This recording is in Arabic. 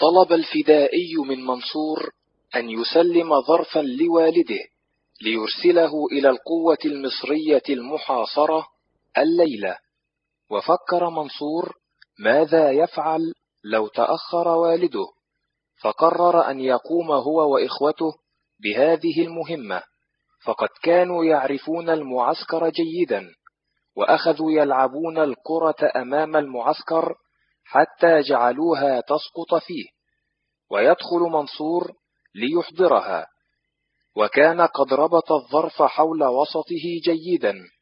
طلب الفدائي من منصور أن يسلم ظرفا لوالده ليرسله إلى القوة المصرية المحاصرة الليلة. وفكر منصور ماذا يفعل لو تأخر والده، فقرر أن يقوم هو وإخوته بهذه المهمة، فقد كانوا يعرفون المعسكر جيدا، وأخذوا يلعبون الكرة أمام المعسكر حتى جعلوها تسقط فيه، ويدخل منصور ليحضرها، وكان قد ربط الظرف حول وسطه جيدا